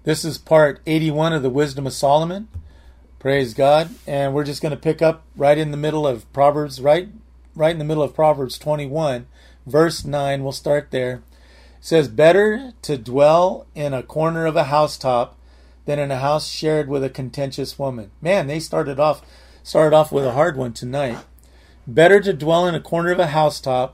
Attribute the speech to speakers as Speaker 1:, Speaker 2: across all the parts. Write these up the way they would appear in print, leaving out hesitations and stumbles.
Speaker 1: This is part 81 of the Wisdom of Solomon. Praise God. And we're just going to pick up right in the middle of Proverbs, right in the middle of Proverbs 21, verse 9. We'll start there. It says, better to dwell in a corner of a housetop than in a house shared with a contentious woman. Man, they started off with a hard one tonight. Better to dwell in a corner of a housetop.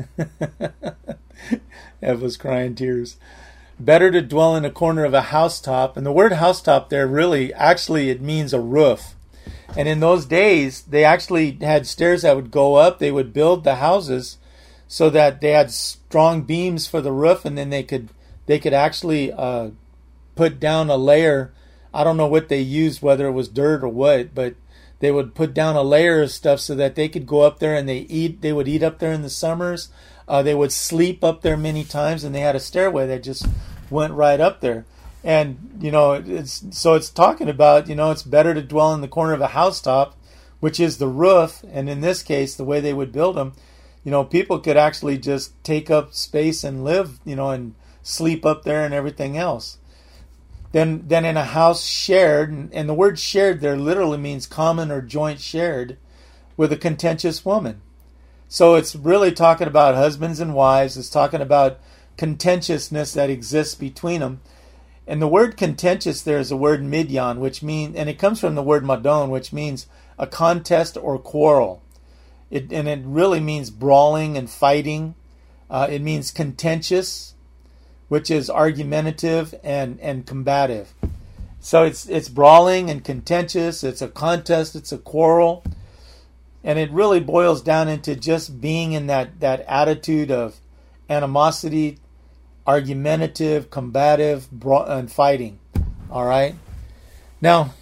Speaker 1: Eva's crying tears. Better to dwell in a corner of a housetop. And the word housetop there actually it means a roof. And in those days, they actually had stairs that would go up. They would build the houses so that they had strong beams for the roof, and then they could actually put down a layer. I don't know what they used, whether it was dirt or what, but they would put down a layer of stuff so that they could go up there and they would eat up there in the summers. They would sleep up there many times, and they had a stairway that just went right up there. And, it's talking about, it's better to dwell in the corner of a housetop, which is the roof. And in this case, the way they would build them, people could actually just take up space and live, and sleep up there and everything else. Then in a house shared, and the word shared there literally means common or joint shared with a contentious woman. So it's really talking about husbands and wives. It's talking about contentiousness that exists between them. And the word contentious there is the word midyan, which means, and it comes from the word madon, which means a contest or quarrel. It really means brawling and fighting. It means contentious, which is argumentative and combative. So it's brawling and contentious. It's a contest. It's a quarrel. And it really boils down into just being in that attitude of animosity, argumentative, combative, and fighting. All right. Now,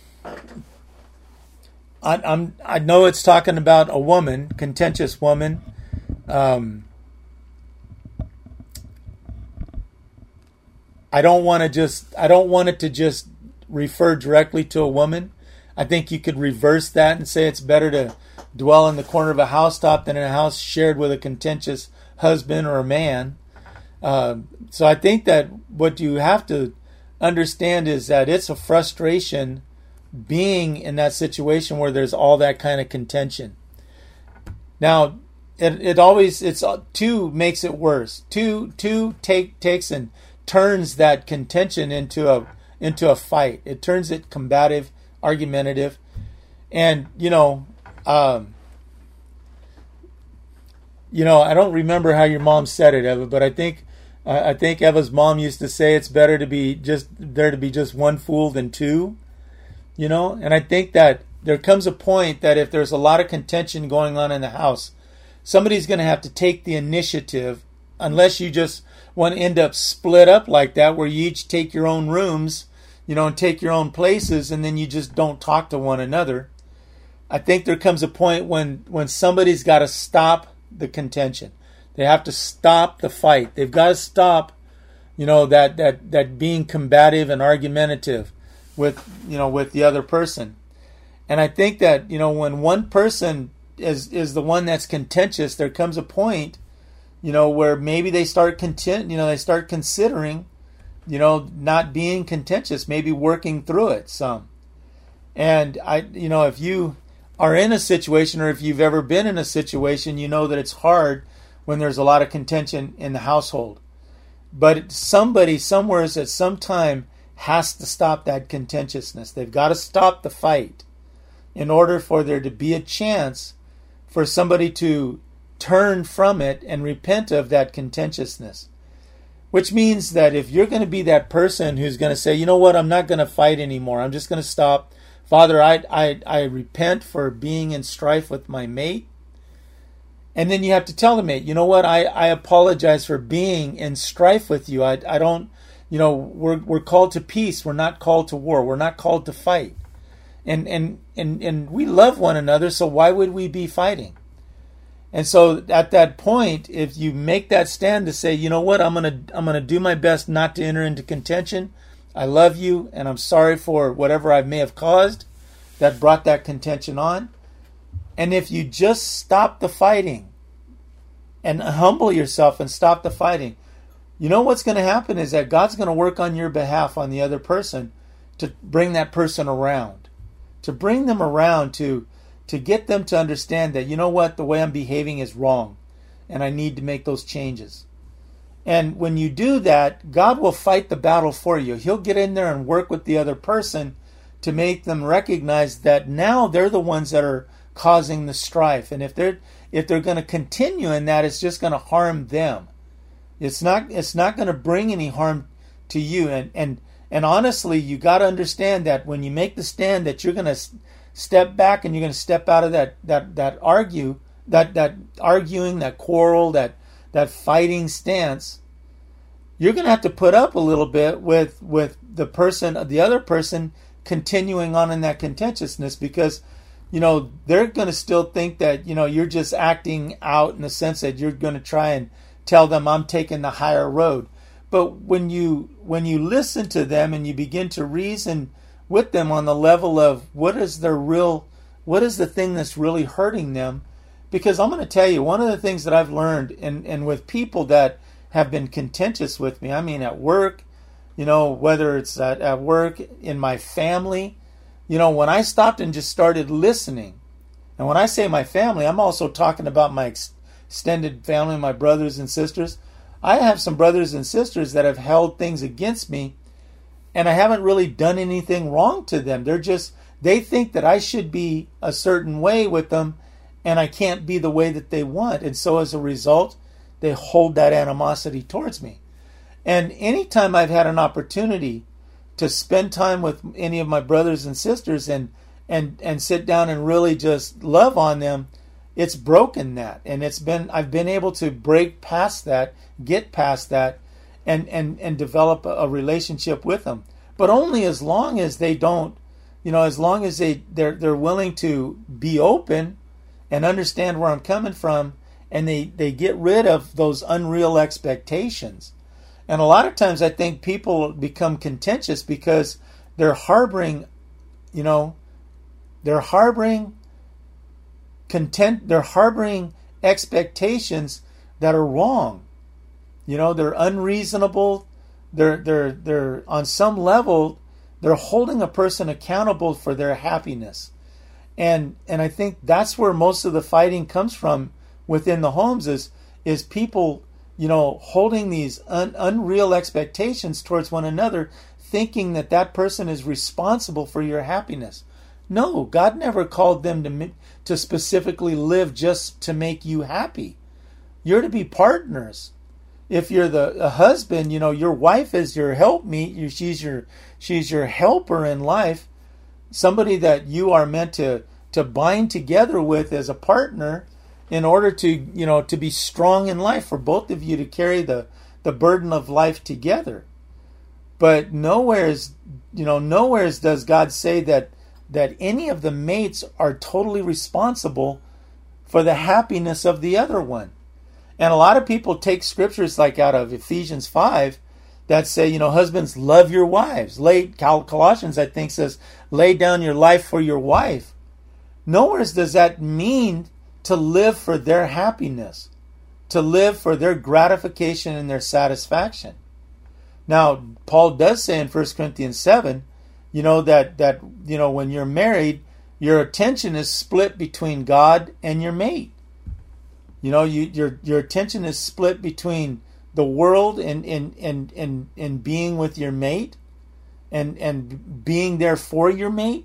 Speaker 1: I know it's talking about a woman, contentious woman. I don't want it to just refer directly to a woman. I think you could reverse that and say it's better to dwell in the corner of a housetop than in a house shared with a contentious husband or a man. So I think that what you have to understand is that it's a frustration being in that situation where there's all that kind of contention. Now, it's two makes it worse. Two takes and turns that contention into a fight. It turns it combative, argumentative, and I don't remember how your mom said it, Eva, but I think Eva's mom used to say it's better to be just one fool than two, and I think that there comes a point that if there's a lot of contention going on in the house, somebody's going to have to take the initiative, unless you just want to end up split up like that, where you each take your own rooms, and take your own places, and then you just don't talk to one another. I think there comes a point when somebody's got to stop the contention. They have to stop the fight. They've got to stop, that being combative and argumentative with the other person. And I think that, when one person is the one that's contentious, there comes a point, where maybe they start considering, not being contentious, maybe working through it some. And if you are in a situation, or if you've ever been in a situation, you know that it's hard when there's a lot of contention in the household. But somebody somewhere at some time has to stop that contentiousness. They've got to stop the fight in order for there to be a chance for somebody to turn from it and repent of that contentiousness. Which means that if you're going to be that person who's going to say, you know what, I'm not going to fight anymore, I'm just going to stop. Father, I repent for being in strife with my mate. And then you have to tell the mate, you know what, I apologize for being in strife with you. I don't, we're called to peace. We're not called to war. We're not called to fight. And we love one another, so why would we be fighting? And so at that point, if you make that stand to say, you know what, I'm gonna do my best not to enter into contention. I love you, and I'm sorry for whatever I may have caused that brought that contention on. And if you just stop the fighting and humble yourself and stop the fighting, you know what's going to happen is that God's going to work on your behalf on the other person to bring that person around, to bring them around, to get them to understand that, you know what, the way I'm behaving is wrong and I need to make those changes. And when you do that, God will fight the battle for you. He'll get in there and work with the other person to make them recognize that now they're the ones that are causing the strife. And if they're going to continue in that, it's just going to harm them. It's not going to bring any harm to you. And honestly, you got to understand that when you make the stand that you're going to step back and you're going to step out of that arguing, that quarrel, that fighting stance, you're going to have to put up a little bit with the other person continuing on in that contentiousness, because, you know, they're going to still think that, you know, you're just acting out in the sense that you're going to try and tell them I'm taking the higher road. But when you listen to them and you begin to reason with them on the level of what is the thing that's really hurting them. Because I'm going to tell you, one of the things that I've learned and with people that have been contentious with me, I mean at work, you know, whether it's at work, in my family, you know, when I stopped and just started listening, and when I say my family, I'm also talking about my extended family, my brothers and sisters. I have some brothers and sisters that have held things against me, and I haven't really done anything wrong to them. They think that I should be a certain way with them, and I can't be the way that they want. And so as a result, they hold that animosity towards me. And anytime I've had an opportunity to spend time with any of my brothers and sisters and sit down and really just love on them, it's broken that. And I've been able to break past that, get past that, and develop a relationship with them. But only as long as they don't, you know, as long as they're willing to be open and understand where I'm coming from, and they get rid of those unreal expectations. And a lot of times I think people become contentious because they're harboring expectations that are wrong. You know, they're unreasonable. They're on some level, they're holding a person accountable for their happiness. And I think that's where most of the fighting comes from within the homes is people, you know, holding these unreal expectations towards one another, thinking that person is responsible for your happiness. No, God never called them to specifically live just to make you happy. You're to be partners. If you're a husband, you know, your wife is your helpmeet. She's your helper in life. Somebody that you are meant to bind together with as a partner in order to, you know, to be strong in life, for both of you to carry the burden of life together. But nowhere does God say that any of the mates are totally responsible for the happiness of the other one. And a lot of people take scriptures like out of Ephesians 5 that say, you know, husbands, love your wives. Colossians, I think, says, lay down your life for your wife. Nowhere does that mean to live for their happiness, to live for their gratification and their satisfaction. Now, Paul does say in 1 Corinthians 7, you know, that you know, when you're married, your attention is split between God and your mate. You know, your attention is split between the world and being with your mate and being there for your mate,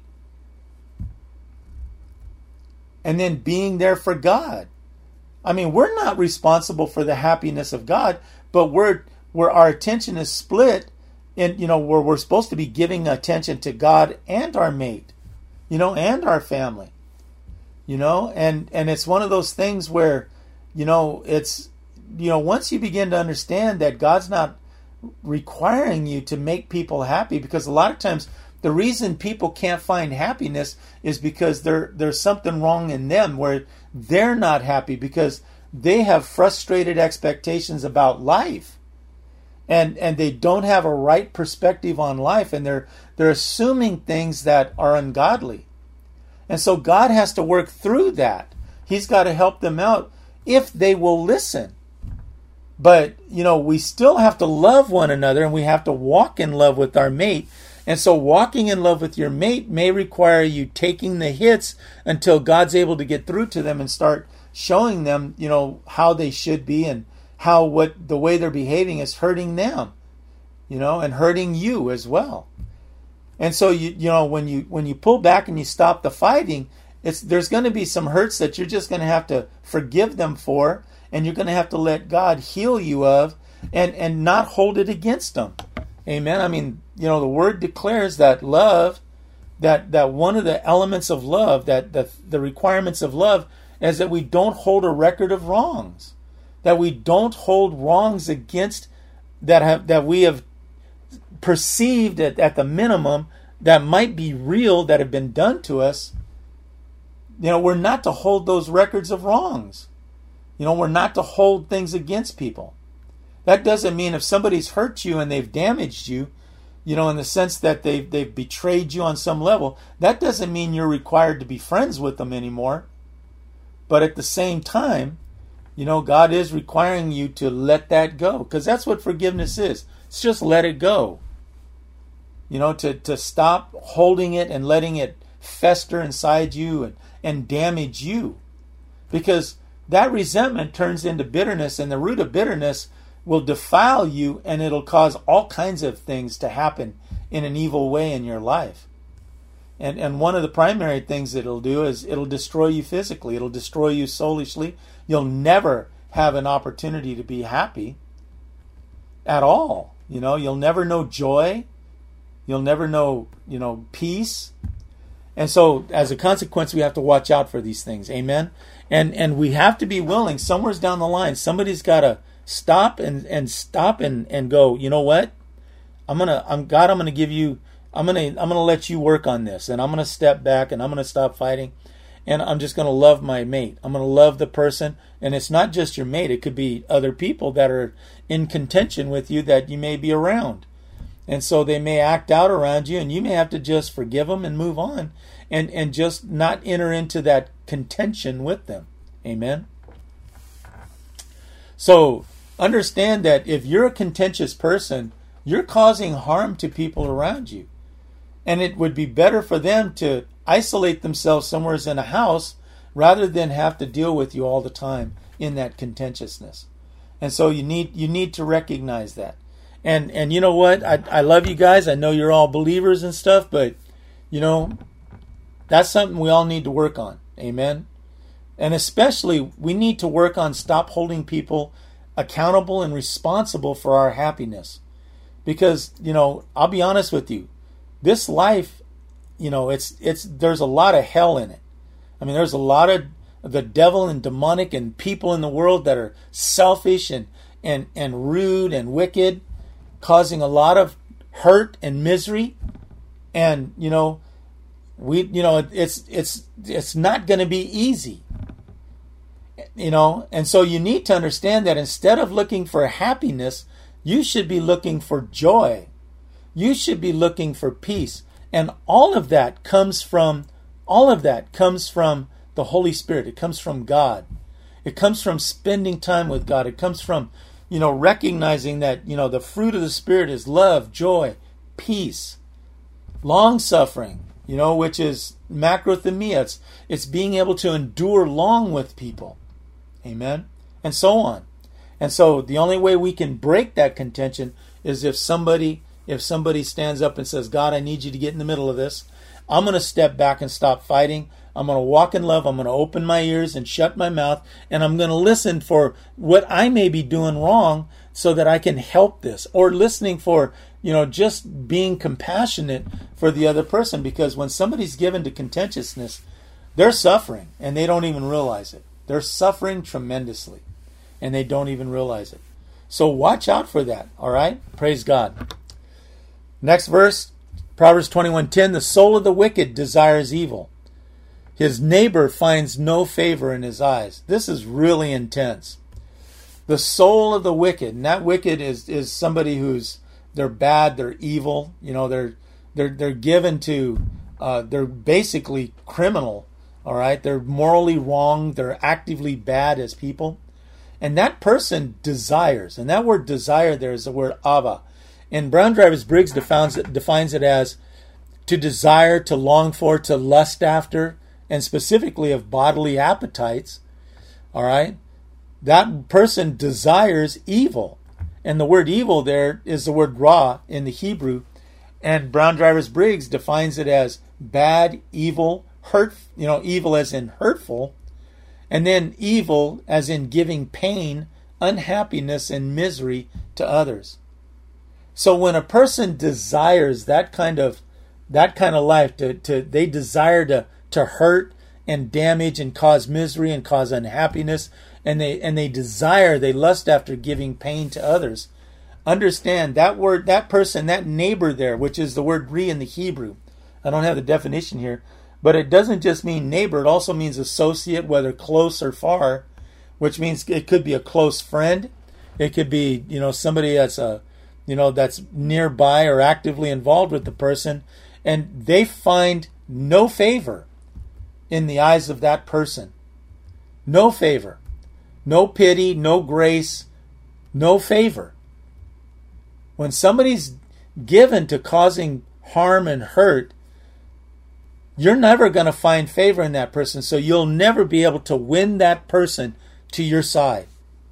Speaker 1: and then being there for God. I mean, we're not responsible for the happiness of God, but where our attention is split, and you know, where we're supposed to be giving attention to God and our mate, you know, and our family, you know, and it's one of those things where, you know, it's, you know, once you begin to understand that God's not requiring you to make people happy, because a lot of times the reason people can't find happiness is because there's something wrong in them where they're not happy because they have frustrated expectations about life, and they don't have a right perspective on life, and they're assuming things that are ungodly. And so God has to work through that. He's got to help them out if they will listen. But, we still have to love one another, and we have to walk in love with our mate. And so walking in love with your mate may require you taking the hits until God's able to get through to them and start showing them, how they should be, and how the way they're behaving is hurting them, and hurting you as well. And so when you pull back and you stop the fighting, there's going to be some hurts that you're just going to have to forgive them for, and you're going to have to let God heal you of, and not hold it against them. Amen. I mean, the Word declares that love, that one of the elements of love, that the requirements of love, is that we don't hold a record of wrongs, that we don't hold wrongs against that we have perceived at the minimum that might be real, that have been done to us. We're not to hold those records of wrongs. We're not to hold things against people. That doesn't mean if somebody's hurt you and they've damaged you, in the sense that they've betrayed you on some level, that doesn't mean you're required to be friends with them anymore. But at the same time, God is requiring you to let that go, because that's what forgiveness is. It's just let it go. To stop holding it and letting it fester inside you and damage you. Because that resentment turns into bitterness, and the root of bitterness will defile you, and it'll cause all kinds of things to happen in an evil way in your life. And one of the primary things that it'll do is it'll destroy you physically. It'll destroy you soulishly. You'll never have an opportunity to be happy at all. You'll never know joy. You'll never know, peace. And so as a consequence, we have to watch out for these things. Amen. And we have to be willing, somewhere down the line, somebody's got to stop and go, you know what? I'm going to let you work on this, and I'm going to step back, and I'm going to stop fighting, and I'm just going to love my mate. I'm going to love the person, and it's not just your mate. It could be other people that are in contention with you that you may be around. And so they may act out around you, and you may have to just forgive them and move on, and just not enter into that contention with them. Amen? So understand that if you're a contentious person, you're causing harm to people around you. And it would be better for them to isolate themselves somewhere in a house rather than have to deal with you all the time in that contentiousness. And so you need to recognize that. And you know what? I love you guys. I know you're all believers and stuff, but that's something we all need to work on. Amen. And especially we need to work on stop holding people accountable and responsible for our happiness. Because, I'll be honest with you, this life, there's a lot of hell in it. I mean, there's a lot of the devil and demonic and people in the world that are selfish and rude and wicked, causing a lot of hurt and misery. And, it's not going to be easy. And so you need to understand that instead of looking for happiness, you should be looking for joy. You should be looking for peace. And all of that comes from the Holy Spirit. It comes from God. It comes from spending time with God. It comes from, recognizing that, the fruit of the Spirit is love, joy, peace, long-suffering, which is macrothemia. It's being able to endure long with people. Amen? And so on. And so the only way we can break that contention is if somebody stands up and says, God, I need you to get in the middle of this. I'm going to step back and stop fighting. I'm going to walk in love. I'm going to open my ears and shut my mouth. And I'm going to listen for what I may be doing wrong so that I can help this. Or listening for, just being compassionate for the other person. Because when somebody's given to contentiousness, they're suffering and they don't even realize it. They're suffering tremendously and they don't even realize it. So watch out for that. All right? Praise God. Next verse, Proverbs 21:10, the soul of the wicked desires evil. His neighbor finds no favor in his eyes. This is really intense. The soul of the wicked, and that wicked is somebody who's, they're bad, they're evil, they're given to, they're basically criminal, all right? They're morally wrong, they're actively bad as people. And that person desires. And that word desire there is the word ava. And Brown Drivers Briggs defines it as to desire, to long for, to lust after, and specifically of bodily appetites. All right? That person desires evil. And the word evil there is the word ra in the Hebrew. And Brown Drivers Briggs defines it as bad, evil, hurt, evil as in hurtful, and then evil as in giving pain, unhappiness, and misery to others. So when a person desires that kind of life, they desire to hurt and damage and cause misery and cause unhappiness, and they lust after giving pain to others. Understand that word, that person, that neighbor there, which is the word re in the Hebrew. I don't have the definition here, but it doesn't just mean neighbor. It also means associate, whether close or far, which means it could be a close friend. It could be, somebody that's that's nearby or actively involved with the person, and they find no favor in the eyes of that person. No favor, no pity, no grace, no favor. When somebody's given to causing harm and hurt, you're never going to find favor in that person, so you'll never be able to win that person to your side.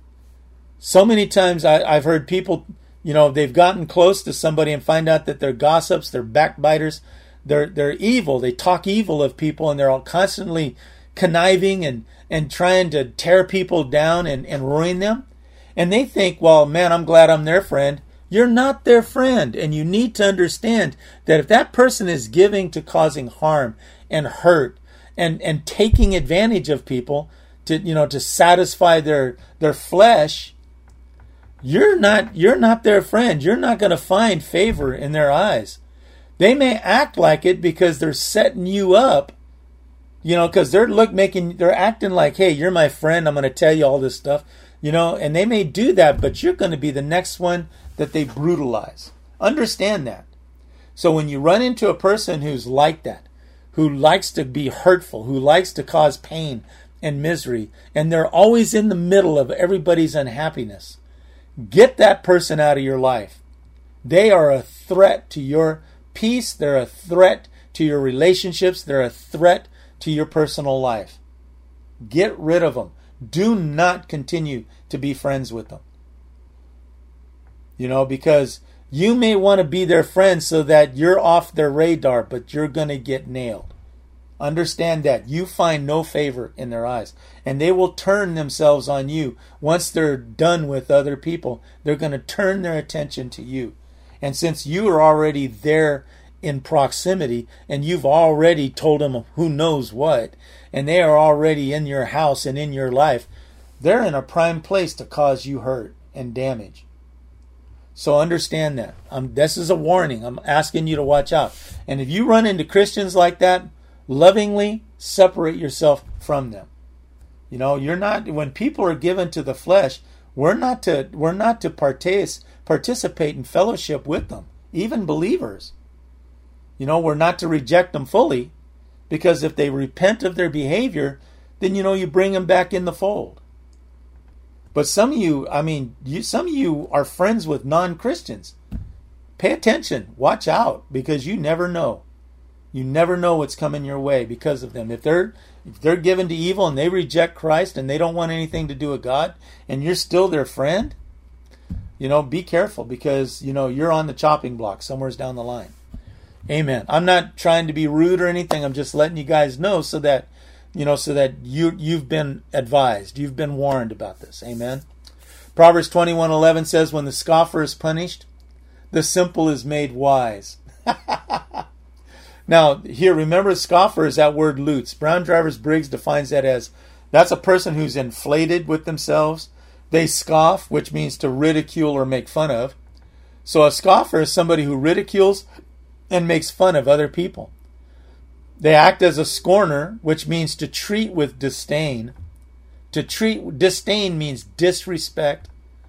Speaker 1: So many times I've heard people, they've gotten close to somebody and find out that they're gossips, they're backbiters, they're evil, they talk evil of people, and they're all constantly conniving and trying to tear people down and ruin them. And they think, well, man, I'm glad I'm their friend. You're not their friend, and you need to understand that if that person is giving to causing harm and hurt and taking advantage of people to satisfy their flesh, you're not their friend. You're not going to find favor in their eyes. They may act like it because they're setting you up, because they're acting like, hey, you're my friend. I'm going to tell you all this stuff, and they may do that, but you're going to be the next one that they brutalize. Understand that. So when you run into a person who's like that, who likes to be hurtful, who likes to cause pain and misery, and they're always in the middle of everybody's unhappiness, get that person out of your life. They are a threat to your peace. They're a threat to your relationships. They're a threat to your personal life. Get rid of them. Do not continue to be friends with them. Because you may want to be their friend so that you're off their radar, but you're going to get nailed. Understand that. You find no favor in their eyes. And they will turn themselves on you. Once they're done with other people, they're going to turn their attention to you. And since you are already there in proximity, and you've already told them who knows what, and they are already in your house and in your life, they're in a prime place to cause you hurt and damage. So understand that. This is a warning. I'm asking you to watch out. And if you run into Christians like that, lovingly separate yourself from them. You're not. When people are given to the flesh, we're not to participate in fellowship with them, even believers. We're not to reject them fully, because if they repent of their behavior, then you bring them back in the fold. But some of you are friends with non-Christians. Pay attention. Watch out, because you never know. You never know what's coming your way because of them. If they're given to evil and they reject Christ and they don't want anything to do with God, and you're still their friend, be careful, because you're on the chopping block somewhere's down the line. Amen. I'm not trying to be rude or anything. I'm just letting you guys know so that you've been advised, you've been warned about this. Amen. Proverbs 21:11 says, when the scoffer is punished, the simple is made wise. Now, here, remember, scoffer is that word lutz. Brown Drivers Briggs defines that as, that's a person who's inflated with themselves. They scoff, which means to ridicule or make fun of. So a scoffer is somebody who ridicules and makes fun of other people. They act as a scorner, which means to treat with disdain. Disdain means disrespect,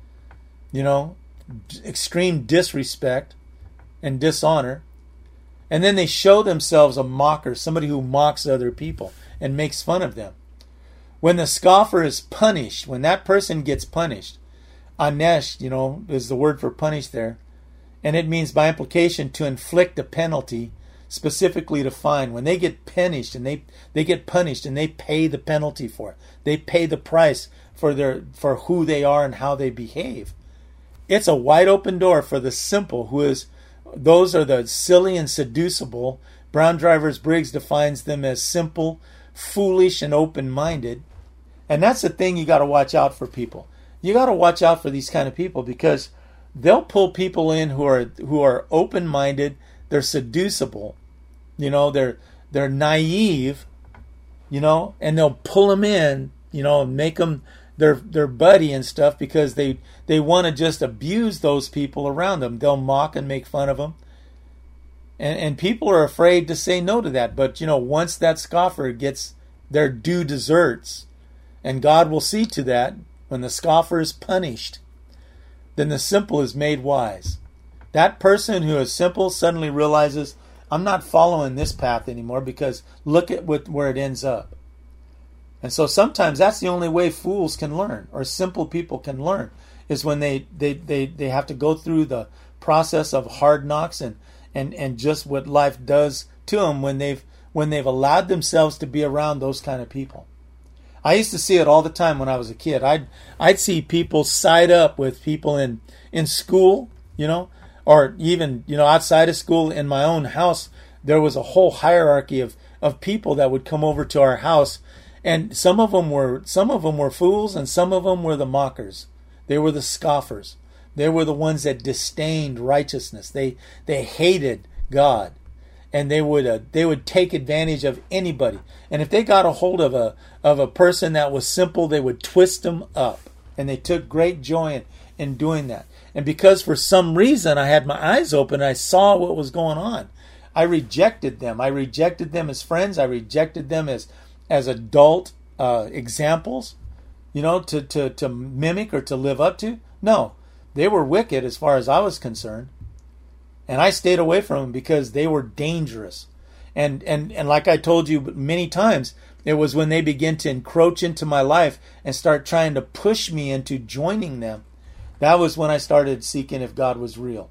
Speaker 1: extreme disrespect and dishonor. And then they show themselves a mocker, somebody who mocks other people and makes fun of them. When the scoffer is punished, when that person gets punished, anesh, is the word for punish there. And it means by implication to inflict a penalty, specifically to fine. When they get punished and they get punished and they pay the penalty for it. They pay the price for who they are and how they behave. It's a wide open door for the simple, those are the silly and seducible. Brown Drivers Briggs defines them as simple, foolish, and open-minded. And that's the thing you got to watch out for people. You got to watch out for these kind of people because they'll pull people in who are open-minded. They're seducible, they're naive, and they'll pull them in, and make them their buddy and stuff because they want to just abuse those people around them. They'll mock and make fun of them. And people are afraid to say no to that. But, once that scoffer gets their due deserts, and God will see to that, when the scoffer is punished, then the simple is made wise. That person who is simple suddenly realizes, I'm not following this path anymore because look at where it ends up. And so sometimes that's the only way fools can learn, or simple people can learn, is when they have to go through the process of hard knocks and just what life does to them when they've allowed themselves to be around those kind of people. I used to see it all the time when I was a kid. I'd see people side up with people in school, or even, outside of school. In my own house, there was a whole hierarchy of people that would come over to our house, and some of them were fools, and some of them were the mockers. They were the scoffers. They were the ones that disdained righteousness. They hated God, and they would take advantage of anybody. And if they got a hold of a person that was simple, they would twist them up, and they took great joy in doing that. And because for some reason I had my eyes open, I saw what was going on. I rejected them. I rejected them as friends. I rejected them as adult examples, to mimic or to live up to. No, they were wicked as far as I was concerned. And I stayed away from them because they were dangerous. And like I told you many times, it was when they began to encroach into my life and start trying to push me into joining them. That was when I started seeking if God was real.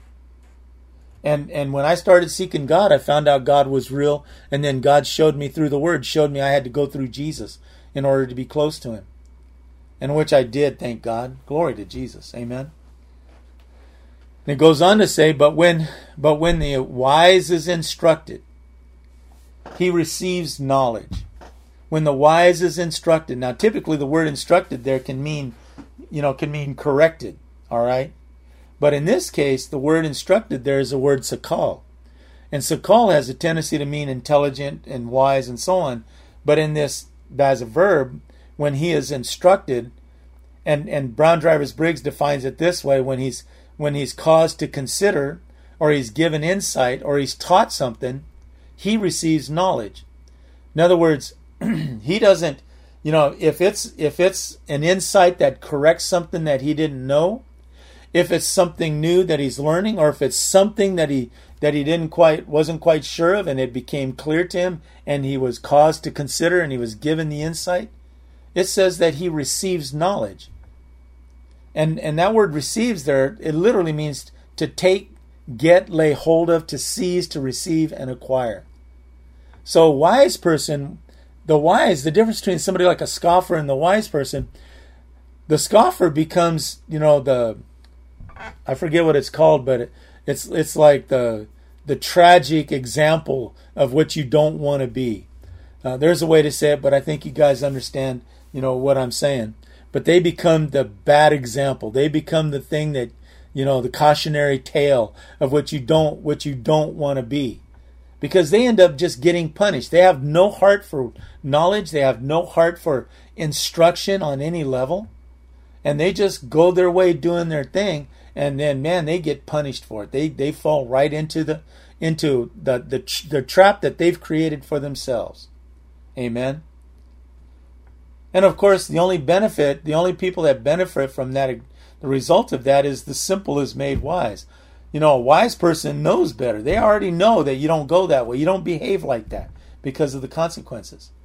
Speaker 1: And when I started seeking God, I found out God was real. And then God showed me through the Word, showed me I had to go through Jesus in order to be close to Him. And which I did, thank God. Glory to Jesus. Amen. And it goes on to say, but when the wise is instructed, he receives knowledge. When the wise is instructed. Now, typically the word instructed there can mean corrected. All right. But in this case, the word instructed there is the word sakal. And sakal has a tendency to mean intelligent and wise and so on. But in this, as a verb, when he is instructed, and Brown Drivers Briggs defines it this way, when he's caused to consider, or he's given insight, or he's taught something, he receives knowledge. In other words, he doesn't, if it's an insight that corrects something that he didn't know, if it's something new that he's learning, or if it's something that he wasn't quite sure of, and it became clear to him, and he was caused to consider, and he was given the insight, it says that he receives knowledge. And that word receives there, it literally means to take, get, lay hold of, to seize, to receive, and acquire. So a wise person, the difference between somebody like a scoffer and the wise person, the scoffer becomes, I forget what it's called, but it's like the tragic example of what you don't want to be. There's a way to say it, but I think you guys understand, what I'm saying. But they become the bad example. They become the thing that, the cautionary tale of what you don't want to be. Because they end up just getting punished. They have no heart for knowledge. They have no heart for instruction on any level. And they just go their way doing their thing. And then, man, they get punished for it. They fall right into the trap that they've created for themselves. Amen. And of course, the only people that benefit from that, the result of that is the simple is made wise. A wise person knows better. They already know that you don't go that way. You don't behave like that because of the consequences.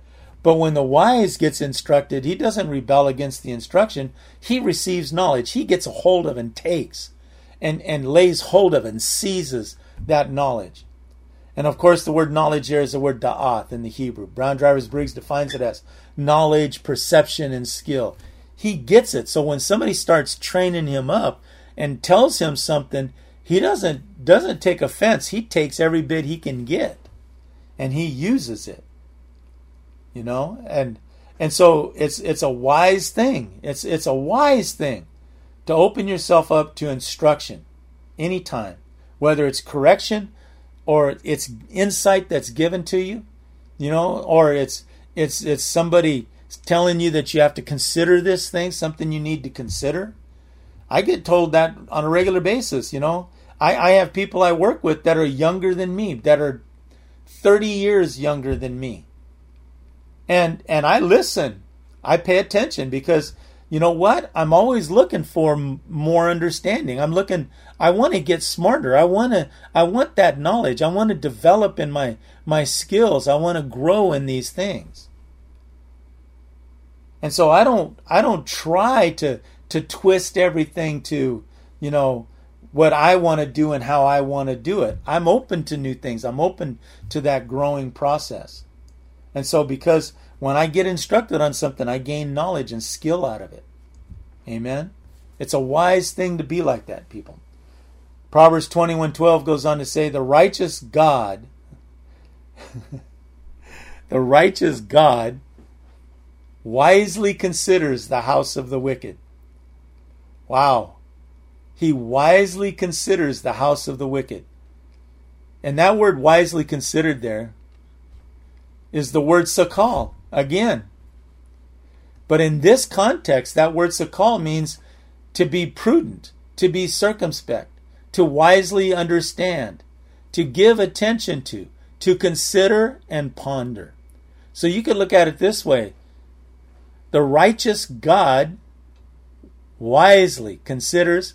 Speaker 1: But when the wise gets instructed, he doesn't rebel against the instruction. He receives knowledge. He gets a hold of and takes and lays hold of and seizes that knowledge. And of course, the word knowledge there is the word da'ath in the Hebrew. Brown Drivers Briggs defines it as knowledge, perception, and skill. He gets it. So when somebody starts training him up and tells him something, he doesn't take offense. He takes every bit he can get, and he uses it. You know, and so it's a wise thing. It's a wise thing to open yourself up to instruction anytime, whether it's correction or it's insight that's given to you, you know, or it's somebody telling you that you have to consider this thing, something you need to consider. I get told that on a regular basis, you know. I have people I work with that are younger than me, that are 30 years younger than me. And I listen. I pay attention because, you know what? I'm always looking for more understanding. I want to get smarter. I want that knowledge. I want to develop in my skills. I want to grow in these things. And so I don't try to twist everything to, you know, what I want to do and how I want to do it. I'm open to new things. I'm open to that growing process. And so because when I get instructed on something, I gain knowledge and skill out of it. Amen? It's a wise thing to be like that, people. Proverbs 21:12 goes on to say, the righteous God, the righteous God wisely considers the house of the wicked. Wow. He wisely considers the house of the wicked. And that word wisely considered there is the word sakal again. But in this context, that word sakal means to be prudent, to be circumspect, to wisely understand, to give attention to consider and ponder. So you could look at it this way. The righteous God wisely considers,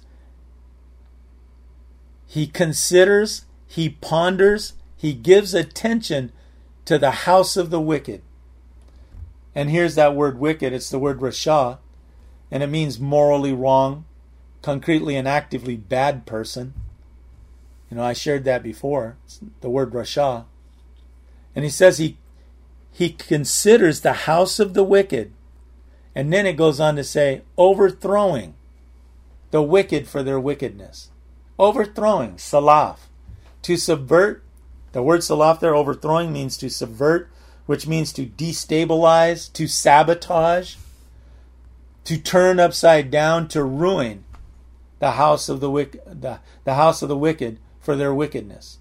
Speaker 1: he ponders, he gives attention to the house of the wicked. And here's that word wicked. It's the word rasha, and it means morally wrong, concretely and actively bad person. You know, I shared that before. It's the word rasha. And he says he considers the house of the wicked. And then it goes on to say, overthrowing the wicked for their wickedness. Overthrowing, salaf. To subvert, the word salaf there, overthrowing, means to subvert, which means to destabilize, to sabotage, to turn upside down, to ruin the house of the wicked for their wickedness.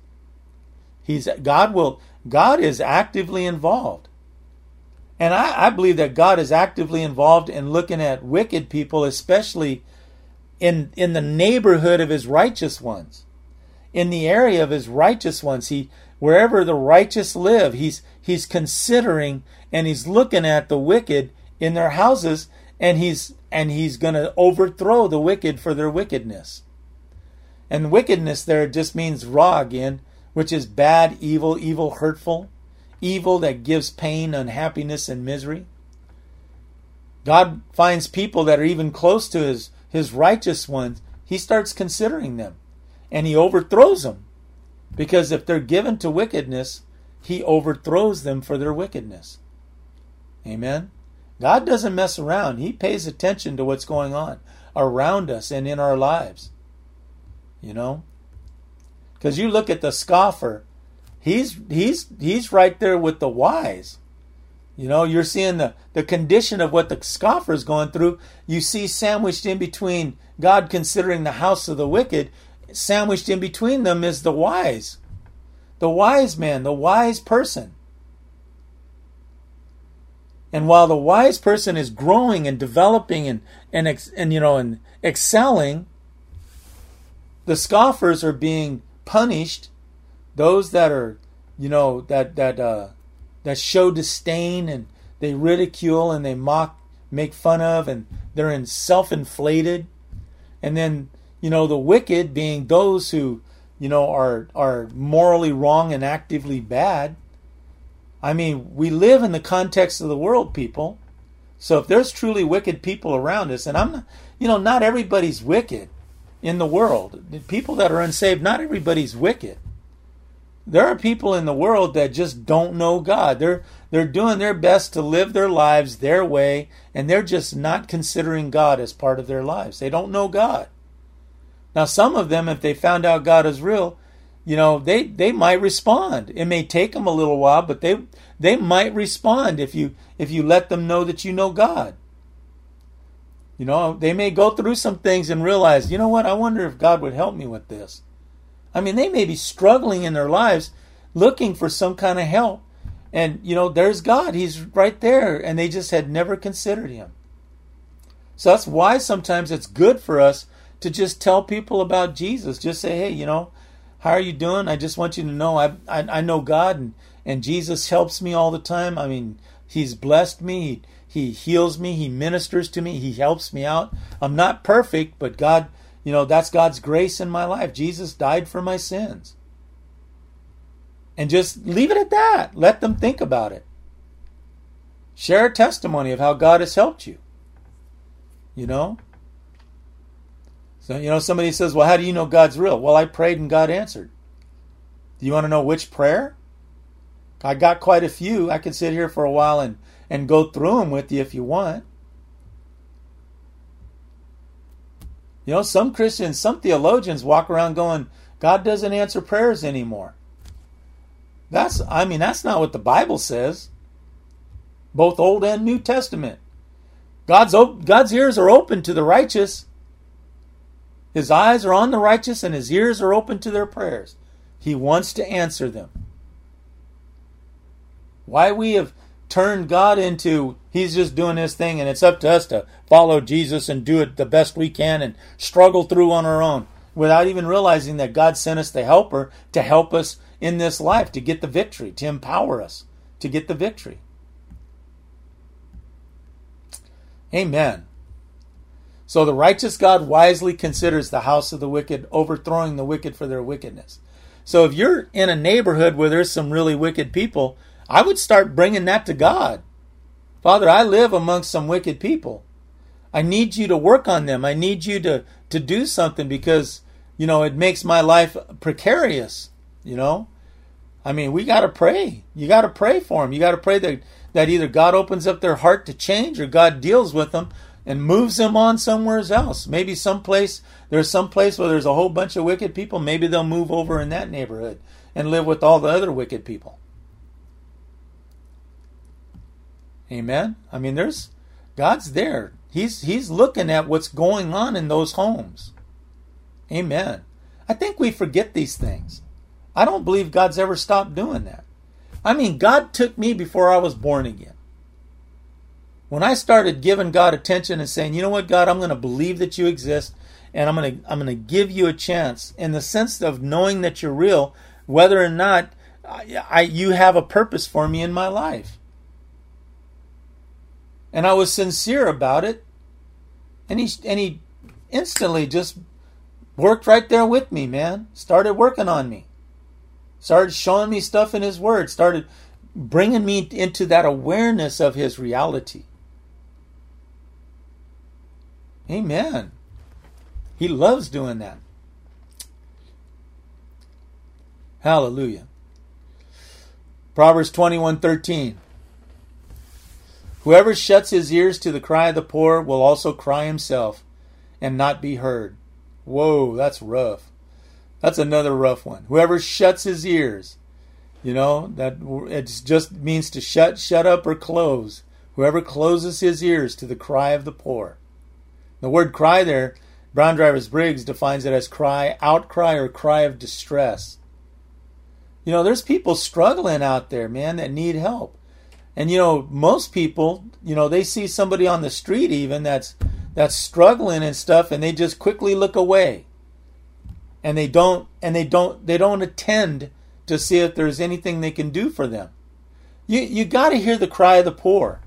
Speaker 1: God is actively involved. And I believe that God is actively involved in looking at wicked people, especially in the neighborhood of his righteous ones. In the area of his righteous ones. Wherever the righteous live, he's considering and he's looking at the wicked in their houses, and he's going to overthrow the wicked for their wickedness. And wickedness there just means ra again, which is bad, evil, hurtful. Evil that gives pain, unhappiness, and misery. God finds people that are even close to his righteous ones. He starts considering them. And he overthrows them. Because if they're given to wickedness, he overthrows them for their wickedness. Amen? God doesn't mess around. He pays attention to what's going on around us and in our lives. You know? Because you look at the scoffer, He's right there with the wise. You know, you're seeing the condition of what the scoffer is going through. You see sandwiched in between God considering the house of the wicked, sandwiched in between them is the wise. The wise man, the wise person. And while the wise person is growing and developing and excelling, the scoffers are being punished. Those that are, that show disdain and they ridicule and they mock, make fun of, and they're self-inflated. And then, the wicked being those who, are morally wrong and actively bad. I mean, we live in the context of the world, people. So if there's truly wicked people around us, and I'm not, not everybody's wicked in the world. The people that are unsaved, not everybody's wicked. There are people in the world that just don't know God. They're doing their best to live their lives their way, and they're just not considering God as part of their lives. They don't know God. Now, some of them, if they found out God is real, they might respond. It may take them a little while, but they might respond if you let them know that you know God. They may go through some things and realize, what, I wonder if God would help me with this. I mean, they may be struggling in their lives looking for some kind of help. And, there's God. He's right there. And they just had never considered him. So that's why sometimes it's good for us to just tell people about Jesus. Just say, hey, how are you doing? I just want you to know I know God, and Jesus helps me all the time. I mean, he's blessed me. He heals me. He ministers to me. He helps me out. I'm not perfect, but God, that's God's grace in my life. Jesus died for my sins. And just leave it at that. Let them think about it. Share a testimony of how God has helped you. So, somebody says, well, how do you know God's real? Well, I prayed and God answered. Do you want to know which prayer? I got quite a few. I could sit here for a while and go through them with you if you want. Some Christians, some theologians walk around going, God doesn't answer prayers anymore. That's not what the Bible says. Both Old and New Testament. God's ears are open to the righteous. His eyes are on the righteous and his ears are open to their prayers. He wants to answer them. Why we have turned God into, he's just doing his thing and it's up to us to follow Jesus and do it the best we can and struggle through on our own without even realizing that God sent us the helper to help us in this life, to get the victory, to empower us to get the victory. Amen. So the righteous God wisely considers the house of the wicked, overthrowing the wicked for their wickedness. So if you're in a neighborhood where there's some really wicked people, I would start bringing that to God. Father, I live amongst some wicked people. I need you to work on them. I need you to do something because, it makes my life precarious, I mean, we got to pray. You got to pray for them. You got to pray that either God opens up their heart to change or God deals with them and moves them on somewhere else. Maybe there's some place where there's a whole bunch of wicked people. Maybe they'll move over in that neighborhood and live with all the other wicked people. Amen. I mean, God's there. He's looking at what's going on in those homes. Amen. I think we forget these things. I don't believe God's ever stopped doing that. I mean, God took me before I was born again. When I started giving God attention and saying, you know what, God, I'm going to believe that you exist and I'm going to give you a chance in the sense of knowing that you're real, whether or not you have a purpose for me in my life. And I was sincere about it. And he instantly just worked right there with me, man. Started working on me. Started showing me stuff in his word. Started bringing me into that awareness of his reality. Amen. He loves doing that. Hallelujah. Proverbs 21:13. Whoever shuts his ears to the cry of the poor will also cry himself and not be heard. Whoa, that's rough. That's another rough one. Whoever shuts his ears, that it just means to shut up or close. Whoever closes his ears to the cry of the poor. The word cry there, Brown Drivers Briggs defines it as cry, outcry, or cry of distress. There's people struggling out there, man, that need help. And most people, they see somebody on the street even that's struggling and stuff, and they just quickly look away. And they don't attend to see if there's anything they can do for them. You got to hear the cry of the poor.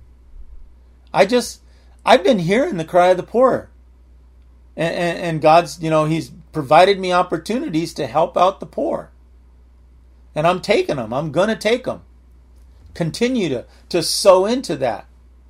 Speaker 1: I've been hearing the cry of the poor. And God's, he's provided me opportunities to help out the poor. And I'm taking them. I'm going to take them. continue to sow into that.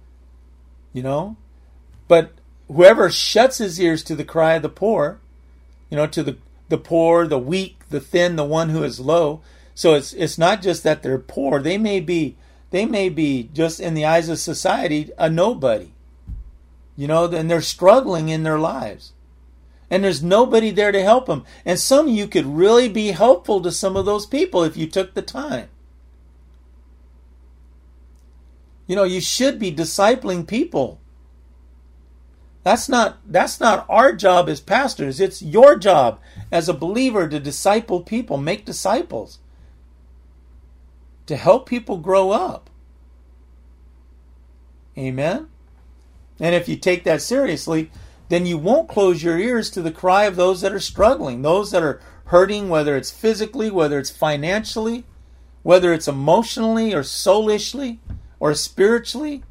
Speaker 1: But whoever shuts his ears to the cry of the poor, to the poor, the weak, the thin, the one who is low. So it's not just that they're poor. They may be just in the eyes of society a nobody. And they're struggling in their lives. And there's nobody there to help them. And some of you could really be helpful to some of those people if you took the time. You should be discipling people. That's not our job as pastors. It's your job as a believer to disciple people, make disciples, to help people grow up. Amen? And if you take that seriously, then you won't close your ears to the cry of those that are struggling, those that are hurting, whether it's physically, whether it's financially, whether it's emotionally or soulishly or spiritually.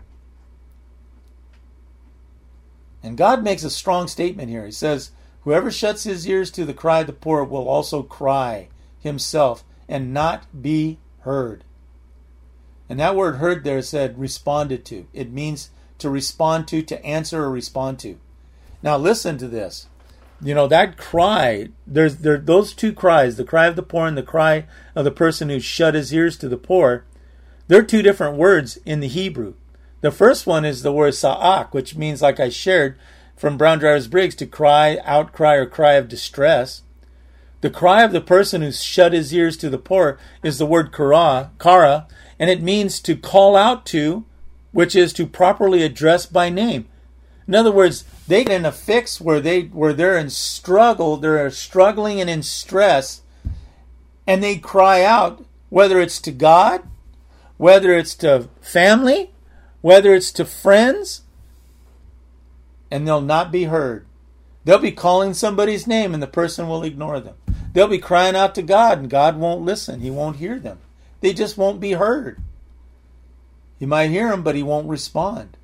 Speaker 1: And God makes a strong statement here. He says, whoever shuts his ears to the cry of the poor will also cry himself and not be heard. And that word heard there said responded to. It means to respond to answer or respond to. Now listen to this. That cry, there's those two cries, the cry of the poor and the cry of the person who shut his ears to the poor. They're two different words in the Hebrew. The first one is the word sa'ak, which means, like I shared from Brown Drivers Briggs, to cry, outcry, or cry of distress. The cry of the person who's shut his ears to the poor is the word kara, and it means to call out to, which is to properly address by name. In other words, they get in a fix where they're in struggle, they're struggling and in stress, and they cry out, whether it's to God, whether it's to family, whether it's to friends, and they'll not be heard. They'll be calling somebody's name and the person will ignore them. They'll be crying out to God and God won't listen. He won't hear them. They just won't be heard. You might hear him, but he won't respond.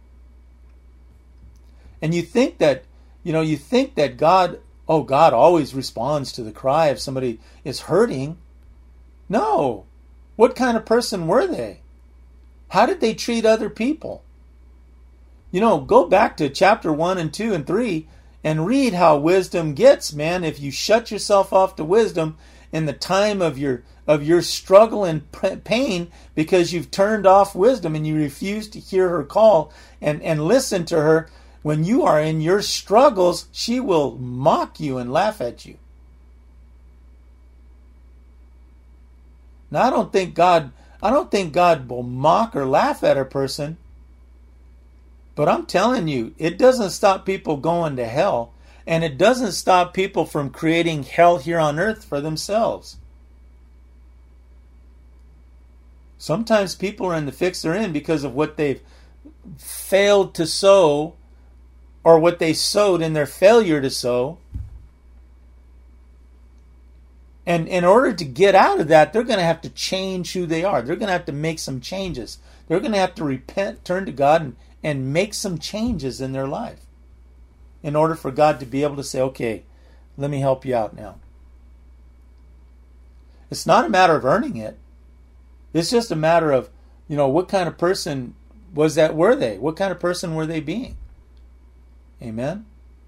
Speaker 1: And you think that God always responds to the cry if somebody is hurting. No. What kind of person were they? How did they treat other people? Go back to chapter 1 and 2 and 3 and read how wisdom gets, man. If you shut yourself off to wisdom in the time of your struggle and pain because you've turned off wisdom and you refuse to hear her call and listen to her, when you are in your struggles, she will mock you and laugh at you. Now, I don't think God will mock or laugh at a person. But I'm telling you, it doesn't stop people going to hell. And it doesn't stop people from creating hell here on earth for themselves. Sometimes people are in the fix they're in because of what they've failed to sow, or what they sowed in their failure to sow. And in order to get out of that, they're going to have to change who they are. They're going to have to make some changes. They're going to have to repent, turn to God, and make some changes in their life in order for God to be able to say, okay, let me help you out now. It's not a matter of earning it. It's just a matter of, what kind of person were they? What kind of person were they being? Amen?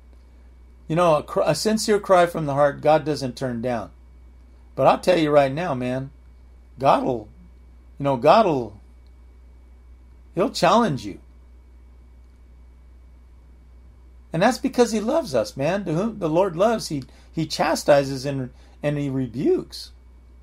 Speaker 1: A sincere cry from the heart, God doesn't turn down. But I'll tell you right now, man, he'll challenge you. And that's because he loves us, man. To whom the Lord loves, he chastises and he rebukes.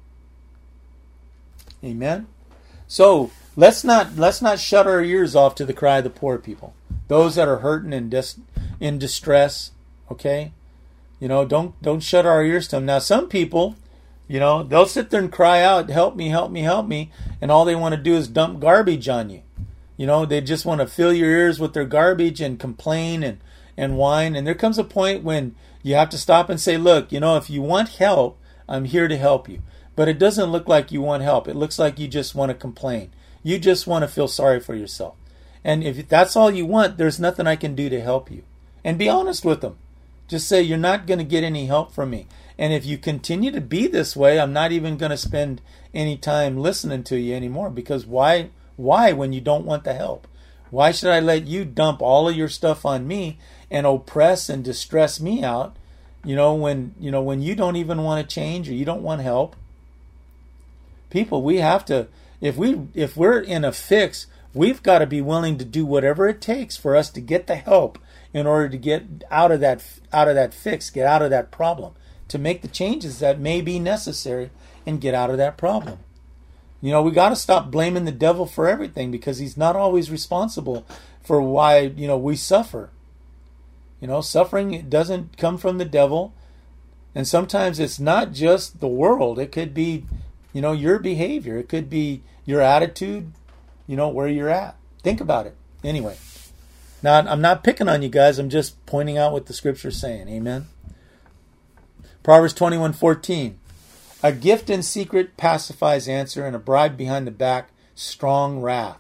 Speaker 1: Amen? So let's not shut our ears off to the cry of the poor people. Those that are hurting and in distress, okay? Don't shut our ears to them. Now, some people, they'll sit there and cry out, help me, help me, help me, and all they want to do is dump garbage on you. They just want to fill your ears with their garbage and complain and whine. And there comes a point when you have to stop and say, look, if you want help, I'm here to help you. But it doesn't look like you want help. It looks like you just want to complain. You just want to feel sorry for yourself. And if that's all you want, there's nothing I can do to help you. And be honest with them. Just say, you're not going to get any help from me. And if you continue to be this way, I'm not even going to spend any time listening to you anymore. Because why Why, when you don't want the help? Why should I let you dump all of your stuff on me and oppress and distress me out, when you don't even want to change or you don't want help? People, we have to, if we're in a fix, we've got to be willing to do whatever it takes for us to get the help in order to get out of that fix, get out of that problem, to make the changes that may be necessary and get out of that problem. We got to stop blaming the devil for everything, because he's not always responsible for why, we suffer. Suffering doesn't come from the devil. And sometimes it's not just the world. It could be, your behavior. It could be your attitude, where you're at. Think about it. Anyway. Now, I'm not picking on you guys. I'm just pointing out what the scripture's saying. Amen. Proverbs 21:14. A gift in secret pacifies answer, and a bribe behind the back, strong wrath.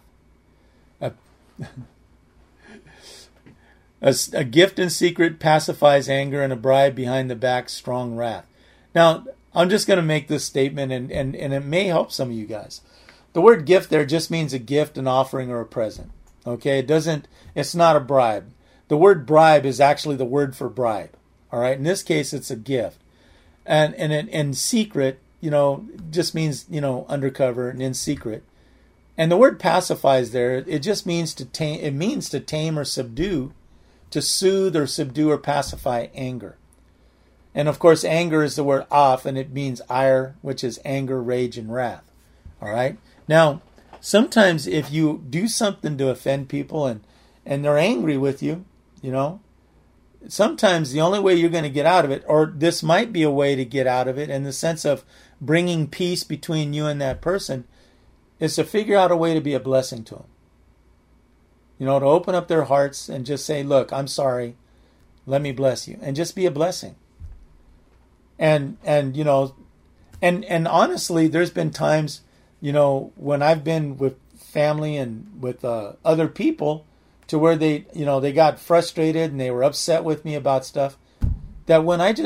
Speaker 1: A gift in secret pacifies anger, and a bribe behind the back, strong wrath. Now, I'm just going to make this statement, and it may help some of you guys. The word gift there just means a gift, an offering, or a present. Okay, it's not a bribe. The word bribe is actually the word for bribe. All right, in this case, it's a gift. And in secret, just means, undercover and in secret. And the word pacifies there, it just means to tame. It means to tame or subdue, to soothe or subdue or pacify anger. And of course, anger is the word af, and it means ire, which is anger, rage, and wrath. All right. Now, sometimes if you do something to offend people and they're angry with you, sometimes the only way you're going to get out of it, or this might be a way to get out of it in the sense of bringing peace between you and that person, is to figure out a way to be a blessing to them. To open up their hearts and just say, look, I'm sorry. Let me bless you. And just be a blessing. And honestly, there's been times, when I've been with family and with other people to where they got frustrated and they were upset with me about stuff, that when I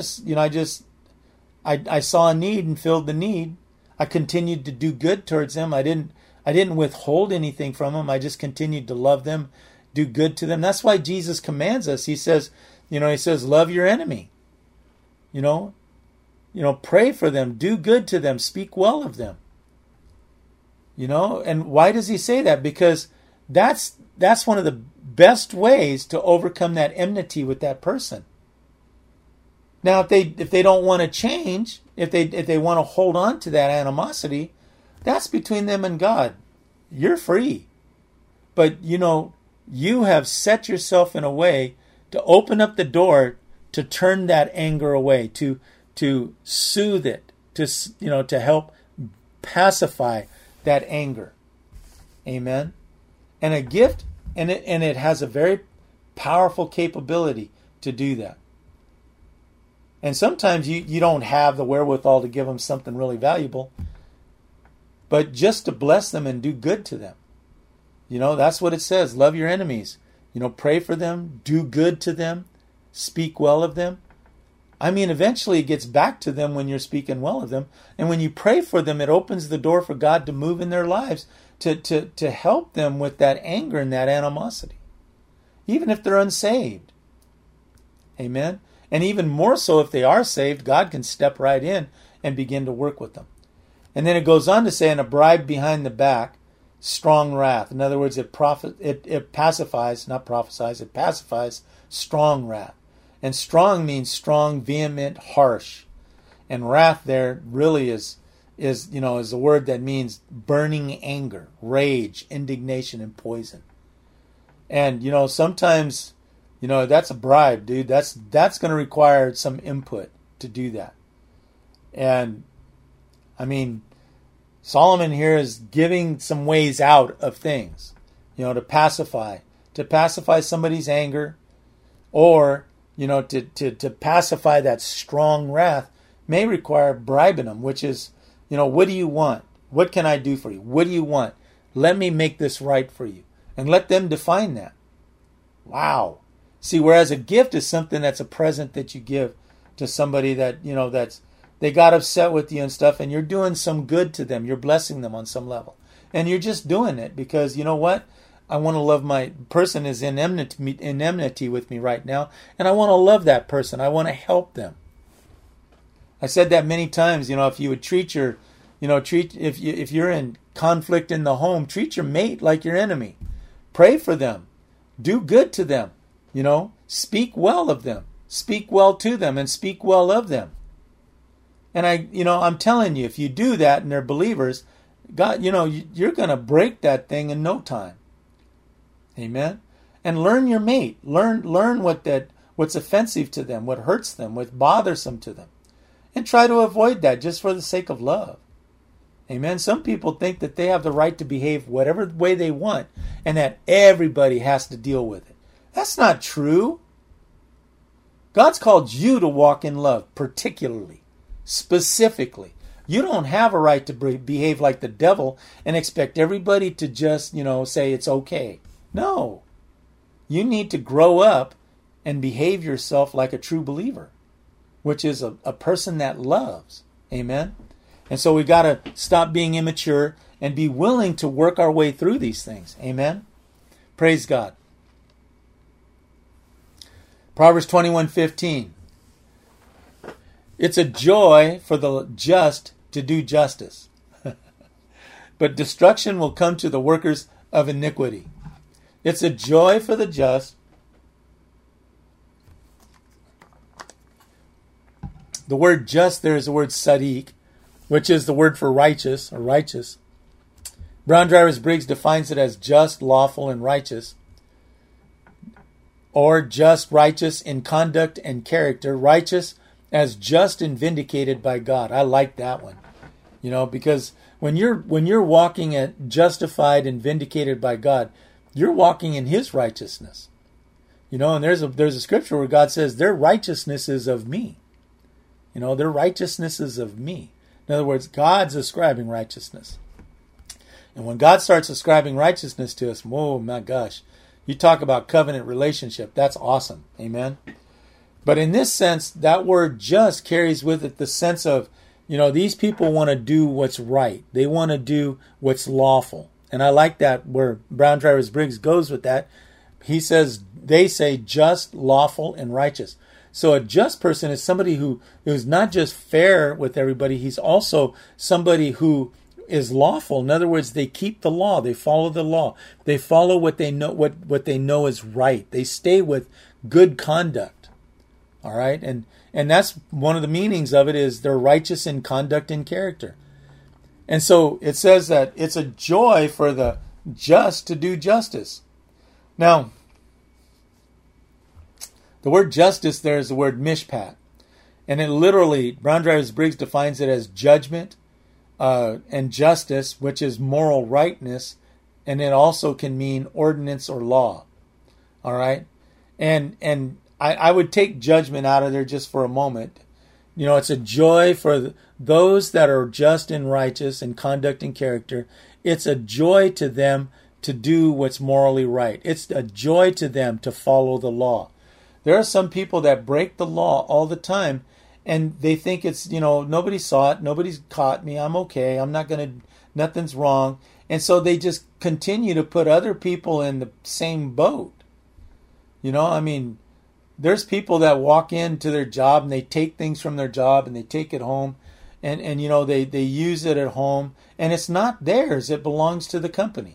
Speaker 1: saw a need and filled the need, I continued to do good towards them. I didn't withhold anything from them. I just continued to love them, do good to them. That's why Jesus commands us. He says, love your enemy. Pray for them, do good to them, speak well of them. And why does he say that? Because that's one of the best ways to overcome that enmity with that person. Now, if they don't want to change, if they want to hold on to that animosity, that's between them and God. You're free. But, you have set yourself in a way to open up the door to turn that anger away, to soothe it, to help pacify that anger. Amen. And a gift, and it has a very powerful capability to do that. And sometimes you don't have the wherewithal to give them something really valuable, but just to bless them and do good to them. That's what it says. Love your enemies. Pray for them, do good to them, speak well of them. Eventually it gets back to them when you're speaking well of them. And when you pray for them, it opens the door for God to move in their lives to help them with that anger and that animosity, even if they're unsaved. Amen. And even more so if they are saved, God can step right in and begin to work with them. And then it goes on to say, and a bribe behind the back, strong wrath. In other words, it pacifies, not prophesies, it pacifies strong wrath. And strong means strong, vehement, harsh. And wrath there really is the word that means burning anger, rage, indignation, and poison. And, sometimes, that's a bribe, dude. That's going to require some input to do that. And, Solomon here is giving some ways out of things, to pacify somebody's anger, or, to pacify that strong wrath may require bribing them, which is, what do you want? What can I do for you? What do you want? Let me make this right for you. And let them define that. Wow. See, whereas a gift is something that's a present that you give to somebody that, they got upset with you and stuff, and you're doing some good to them. You're blessing them on some level. And you're just doing it because, you know what? I want to love my person is in enmity with me right now, and I want to love that person. I want to help them. I said that many times. If you would treat your, if you're in conflict in the home, treat your mate like your enemy. Pray for them. Do good to them. Speak well of them. Speak well to them and speak well of them. And I'm telling you, if you do that and they're believers, God, you're going to break that thing in no time. Amen. And learn your mate. Learn what's offensive to them, what hurts them, what's bothersome to them. And try to avoid that just for the sake of love. Amen. Some people think that they have the right to behave whatever way they want and that everybody has to deal with it. That's not true. God's called you to walk in love, particularly, specifically. You don't have a right to behave like the devil and expect everybody to just, say it's okay. No. You need to grow up and behave yourself like a true believer, which is a person that loves. Amen? And so we got to stop being immature and be willing to work our way through these things. Amen? Praise God. Proverbs 21:15. It's a joy for the just to do justice, but destruction will come to the workers of iniquity. It's a joy for the just. The word just there is the word sadiq, which is the word for righteous or righteous. Brown Drivers Briggs defines it as just, lawful, and righteous, or just, righteous in conduct and character, righteous as just and vindicated by God. I like that one. Because when you're walking at justified and vindicated by God, you're walking in His righteousness. And there's a scripture where God says, their righteousness is of me. Their righteousness is of me. In other words, God's ascribing righteousness. And when God starts ascribing righteousness to us, oh my gosh, you talk about covenant relationship. That's awesome. Amen. But in this sense, that word just carries with it the sense of, these people want to do what's right. They want to do what's lawful. And I like that where Brown Drivers Briggs goes with that. They say just, lawful, and righteous. So a just person is somebody who's not just fair with everybody. He's also somebody who is lawful. In other words, they keep the law. They follow the law. They follow what they know, what they know is right. They stay with good conduct. All right. And that's one of the meanings of it is they're righteous in conduct and character. And so it says that it's a joy for the just to do justice. Now, the word justice there is the word mishpat. And it literally, Brown Drivers Briggs defines it as judgment and justice, which is moral rightness. And it also can mean ordinance or law. All right. And I would take judgment out of there just for a moment. It's a joy for those that are just and righteous in conduct and character. It's a joy to them to do what's morally right. It's a joy to them to follow the law. There are some people that break the law all the time, and they think it's, nobody saw it, nobody's caught me, I'm okay, nothing's wrong. And so they just continue to put other people in the same boat. There's people that walk into their job and they take things from their job and they take it home and they use it at home and it's not theirs. It belongs to the company.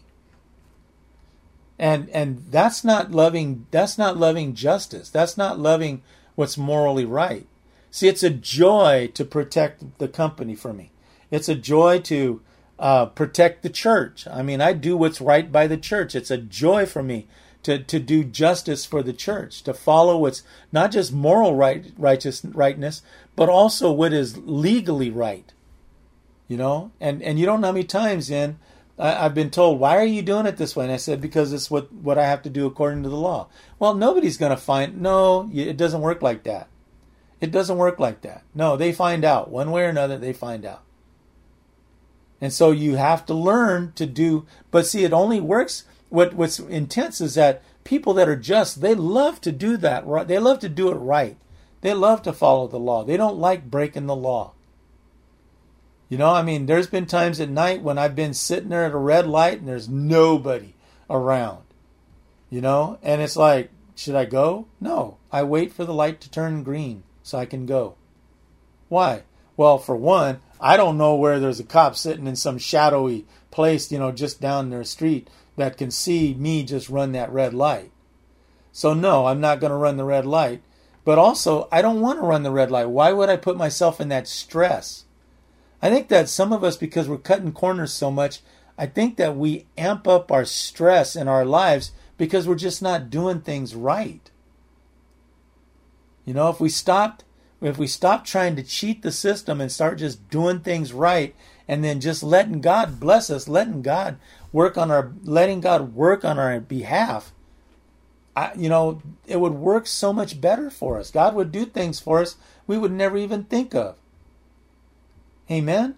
Speaker 1: And that's not loving justice. That's not loving what's morally right. See, it's a joy to protect the company for me. It's a joy to protect the church. I do what's right by the church. It's a joy for me to do justice for the church, to follow what's not just moral rightness, but also what is legally right. And you don't know how many times I've been told, why are you doing it this way? And I said, because it's what I have to do according to the law. Well, nobody's going to it doesn't work like that. It doesn't work like that. No, they find out. One way or another, they find out. And so you have to learn to do, but see, it only works. What's intense is that people that are just, they love to do that. Right? They love to do it right. They love to follow the law. They don't like breaking the law. You know, I mean, there's been times at night when I've been sitting there at a red light and there's nobody around, you know, and it's like, should I go? No, I wait for the light to turn green so I can go. Why? Well, for one, I don't know where there's a cop sitting in some shadowy place, you know, just down their street that can see me just run that red light. So no, I'm not going to run the red light. But also, I don't want to run the red light. Why would I put myself in that stress? I think that some of us, because we're cutting corners so much, I think that we amp up our stress in our lives because we're just not doing things right. You know, if we stop trying to cheat the system and start just doing things right, and then just letting God bless us, letting God work on our behalf, you know, it would work so much better for us. God would do things for us we would never even think of. Amen?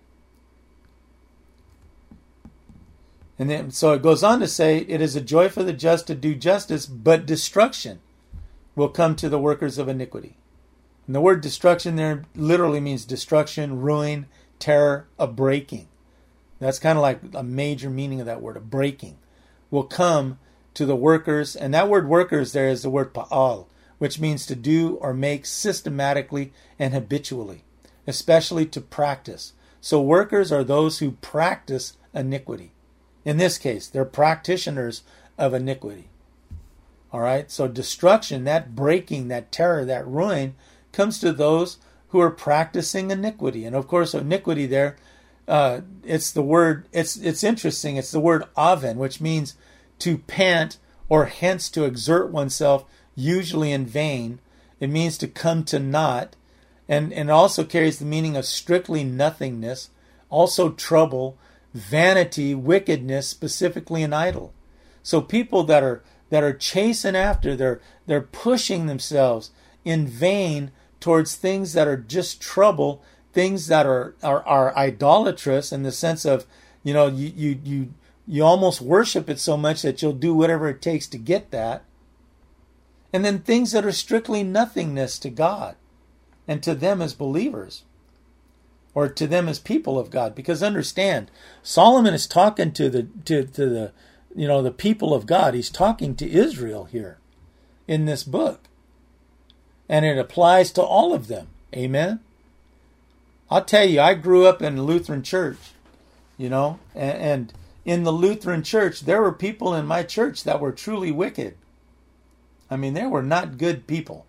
Speaker 1: And then, so it goes on to say, it is a joy for the just to do justice, but destruction will come to the workers of iniquity. And the word destruction there literally means destruction, ruin, terror, a breaking. That's kind of like a major meaning of that word, a breaking. Will come to the workers, and that word workers there is the word pa'al, which means to do or make systematically and habitually, especially to practice. So workers are those who practice iniquity. In this case, they're practitioners of iniquity. All right, so destruction, that breaking, that terror, that ruin, comes to those who are practicing iniquity. And of course, iniquity there, it's the word, it's interesting, it's the word aven, which means to pant or hence to exert oneself, usually in vain. It means to come to naught. And it also carries the meaning of strictly nothingness, also trouble, vanity, wickedness, specifically an idol. So people that are chasing after, they're pushing themselves in vain towards things that are just trouble, things that are idolatrous in the sense of, you know, you almost worship it so much that you'll do whatever it takes to get that. And then things that are strictly nothingness to God and to them as believers, or to them as people of God. Because understand, Solomon is talking to the you know, the people of God. He's talking to Israel here in this book. And it applies to all of them. Amen? I'll tell you, I grew up in a Lutheran church, you know, and in the Lutheran church, there were people in my church that were truly wicked. I mean, they were not good people.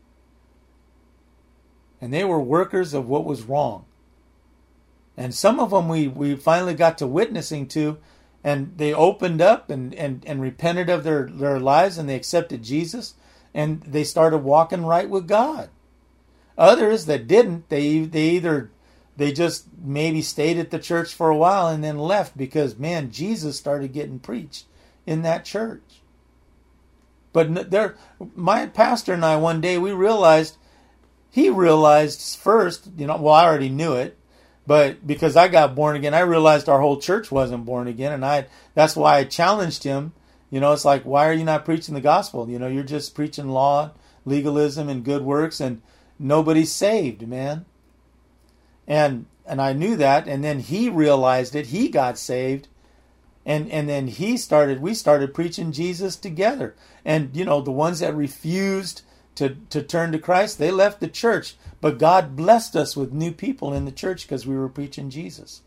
Speaker 1: And they were workers of what was wrong. And some of them we finally got to witnessing to, and they opened up and repented of their lives, and they accepted Jesus, and they started walking right with God. Others that didn't, they just maybe stayed at the church for a while and then left because, man, Jesus started getting preached in that church. But my pastor and I one day, he realized first, you know, well, I already knew it, but because I got born again, I realized our whole church wasn't born again, and that's why I challenged him. You know, it's like, why are you not preaching the gospel? You know, you're just preaching law, legalism, and good works, and nobody's saved, man. And I knew that, and then he realized it. He got saved, and then we started preaching Jesus together. And, you know, the ones that refused to turn to Christ, they left the church. But God blessed us with new people in the church because we were preaching Jesus.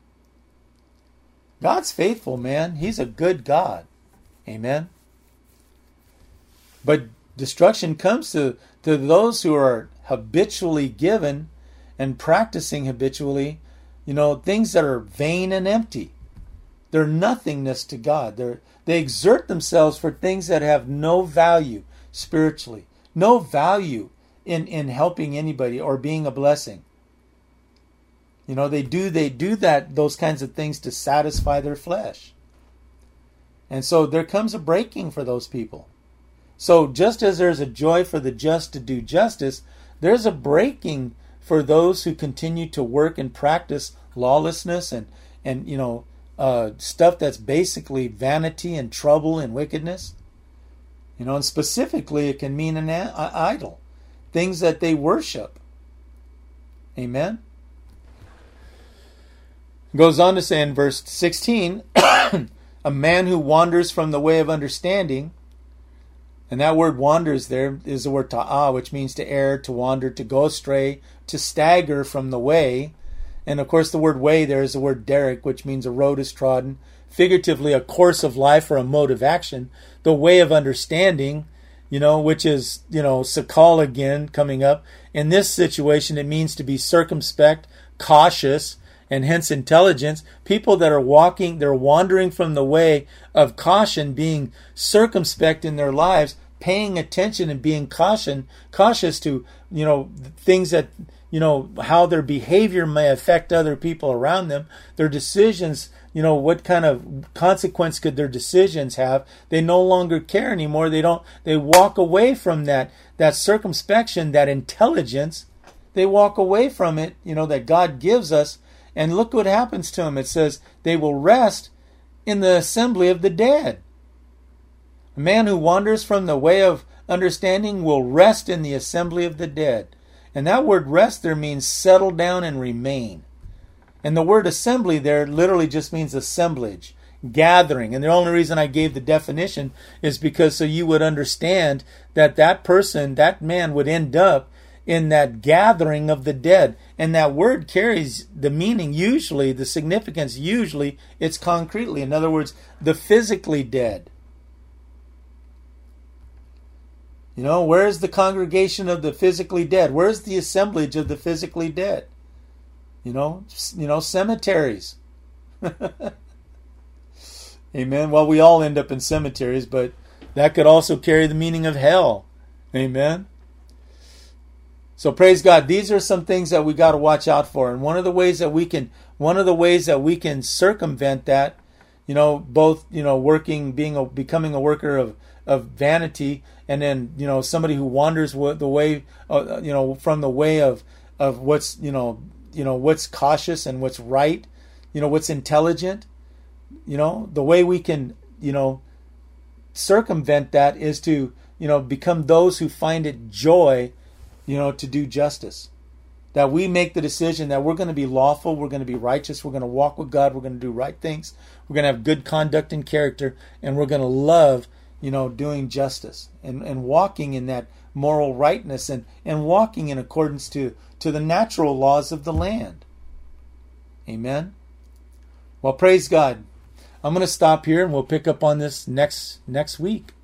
Speaker 1: God's faithful, man. He's a good God. Amen. But destruction comes to those who are habitually given and practicing habitually, you know, things that are vain and empty. They're nothingness to God. They exert themselves for things that have no value spiritually, no value in helping anybody or being a blessing. You know, they do those kinds of things to satisfy their flesh. And so there comes a breaking for those people. So just as there's a joy for the just to do justice, there's a breaking for those who continue to work and practice lawlessness and you know, stuff that's basically vanity and trouble and wickedness. You know, and specifically it can mean an idol. Things that they worship. Amen? Goes on to say in verse 16, a man who wanders from the way of understanding, and that word wanders there is the word ta'ah, which means to err, to wander, to go astray, to stagger from the way. And of course the word way there is the word derek, which means a road is trodden, figuratively a course of life or a mode of action. The way of understanding, which is, sakal again coming up. In this situation, it means to be circumspect, cautious, and hence intelligence. People that are they're wandering from the way of caution, being circumspect in their lives, paying attention and being cautious to, things that, how their behavior may affect other people around them, their decisions, what kind of consequence could their decisions have. They no longer care anymore. They walk away from that circumspection, that intelligence. They walk away from it, that God gives us. And look what happens to them. It says they will rest in the assembly of the dead. A man who wanders from the way of understanding will rest in the assembly of the dead. And that word rest there means settle down and remain. And the word assembly there literally just means assemblage, gathering. And the only reason I gave the definition is because so you would understand that person, that man would end up in that gathering of the dead. And that word carries the meaning usually, the significance usually, it's concretely. In other words, the physically dead. Where's the congregation of the physically dead? Where's the assemblage of the physically dead? Cemeteries. Amen. Well, we all end up in cemeteries, but that could also carry the meaning of hell. Amen. So praise God. These are some things that we got to watch out for. And one of the ways that we can circumvent that, both, becoming a worker of vanity, and then, somebody who wanders the way, from the way of what's, what's cautious and what's right, what's intelligent, the way we can, circumvent that is to, become those who find it joy, to do justice. That we make the decision that we're going to be lawful, we're going to be righteous, we're going to walk with God, we're going to do right things, we're going to have good conduct and character, and we're going to love, doing justice and walking in that moral rightness and walking in accordance to the natural laws of the land. Amen. Well, praise God. I'm going to stop here and we'll pick up on this next week.